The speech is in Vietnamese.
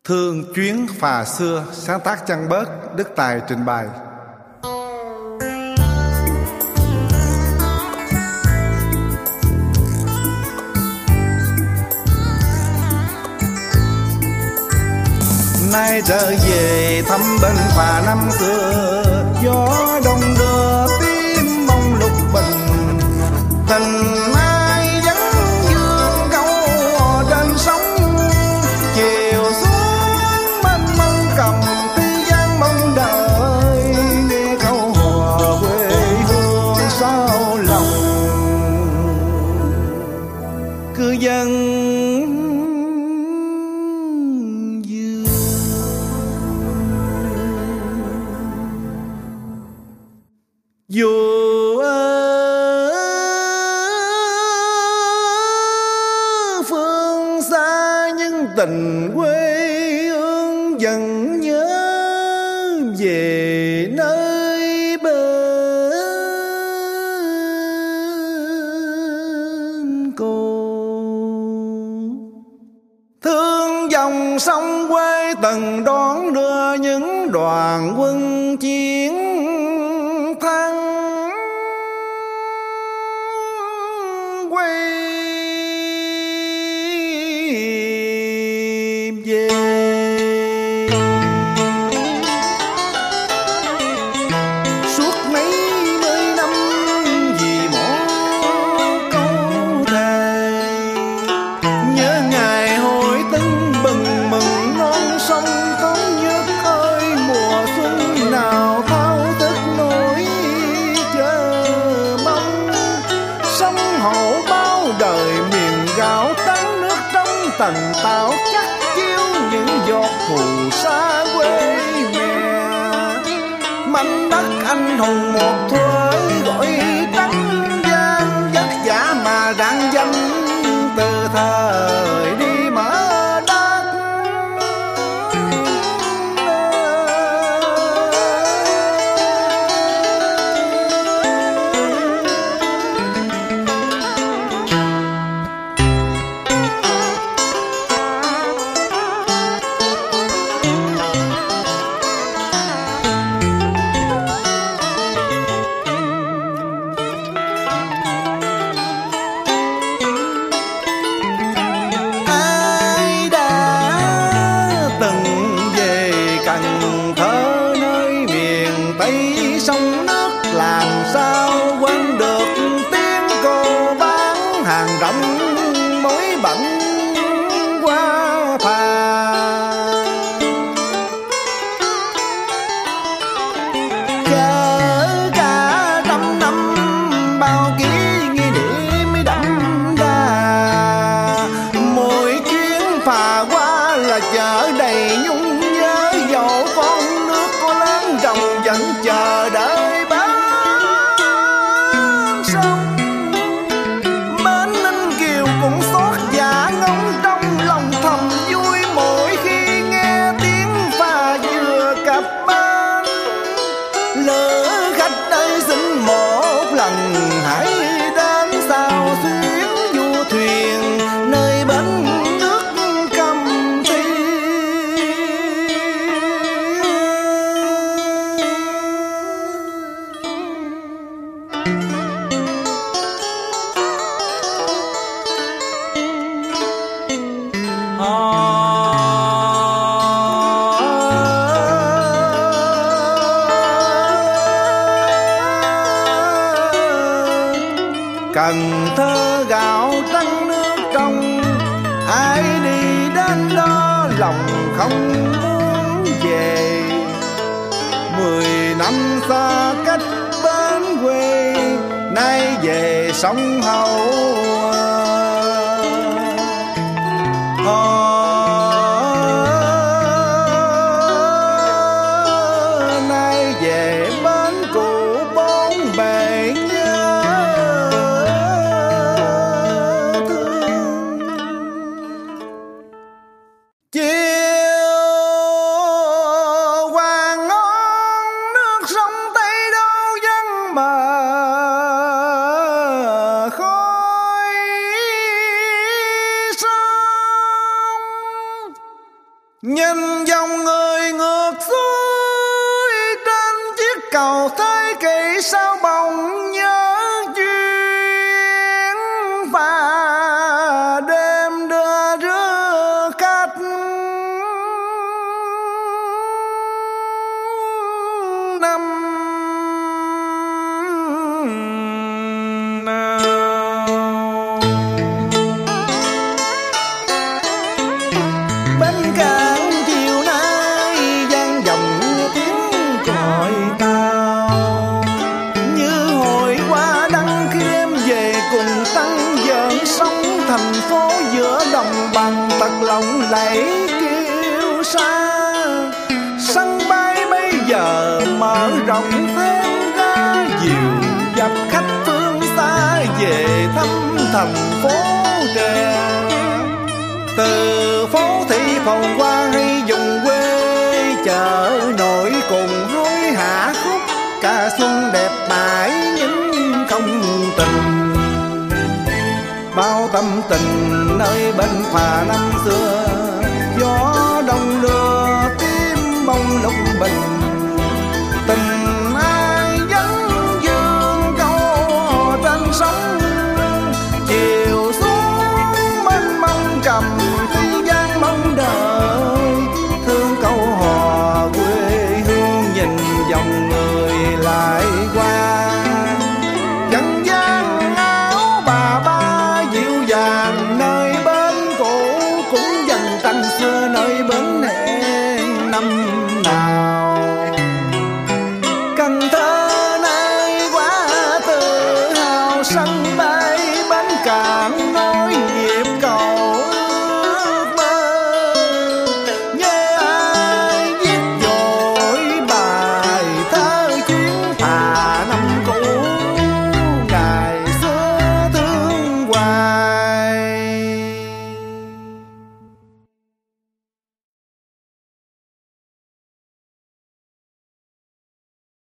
Thương chuyến phà xưa, sáng tác Chăn Bớt, Đức Tài trình bày. Nay trở về thăm bên phà năm xưa, gió đông đưa tím mong lục bình. Tình ai vẫn dương câu trên sóng, chiều xuống mênh mông cầm tư gian mong đợi. Nghe câu hò quê hương sao lòng cư dân dù ở phương xa nhưng tình quê hương vẫn nhớ về nơi bên cô. Thương dòng sông quê từng đón đưa những đoàn quân chiến thắng quay về. Suốt mấy mươi năm vì một câu thề, nhớ ngày hồi tưng bừng mừng non sông có nước ơi. Mùa xuân nào thao thức nỗi chờ mong, sông Hậu bao đời miền gạo trắng nước trong tầng tao chắc chiêu những giọt phù sa quê mẹ. Mảnh đất anh hùng một thuở gọi trắng gian, vất vả mà rạng danh từ thời đi mở đất. Ai đã từng về Cần Thơ nơi miền Tây sông nước, làm sao quên được tiếng cô bán hàng rong mối bận qua phà. Chở cả trăm năm bao ký ghi điểm đậm đà, mỗi chuyến phà qua là chở đầy nhung nhớ. Dẫu con nước có lớn rộng vẫn chờ đợi bến sông. Bến Ninh Kiều cũng xót dạ ngóng trong lòng thầm vui, mỗi khi nghe tiếng phà vừa cập bến. Lỡ khách ơi xin một lần hãy đến sao xuyến du thuyền nơi bến nước Cam Thi. Cần Thơ gạo trắng nước trong, ai đi đến đó lòng không muốn về. 10 năm xa cách bến quê, nay về sông Hậu. Nay về bến cũ bốn bề nhớ thương. Chiều hoàng ngon nước sông Tây đâu vắng mà khói sông. Nhìn dòng người ngược xuôi trên chiếc cầu thế kỷ, sao bỗng nhớ duyên và đêm đưa rước khách. Năm bên cảng chiều nay vang vọng tiếng còi tàu, như hồi qua đăng khi đêm về cùng tăng giỡn sóng thành phố giữa đồng bằng tật lòng lẫy kêu xa. Sân bay bây giờ mở rộng thêm ra, dìu dập khách phương xa về thăm thành phố trẻ. Từ phố thị phồn hoa hay vùng quê, chợ nổi cùng hối hả khúc ca xuân đẹp mãi những công tình. Bao tâm tình nơi bên phà năm xưa, gió đông đưa tim bông lúc bình. Tình ai vẫn dương câu trên sóng, chiều xuống mênh mông cầm khi gian mong đợi. Thương câu hò quê hương nhìn dòng người lại qua. Dân gian áo bà ba dịu dàng nơi bến cũ, cũng dành tranh xưa nơi bến hẹn năm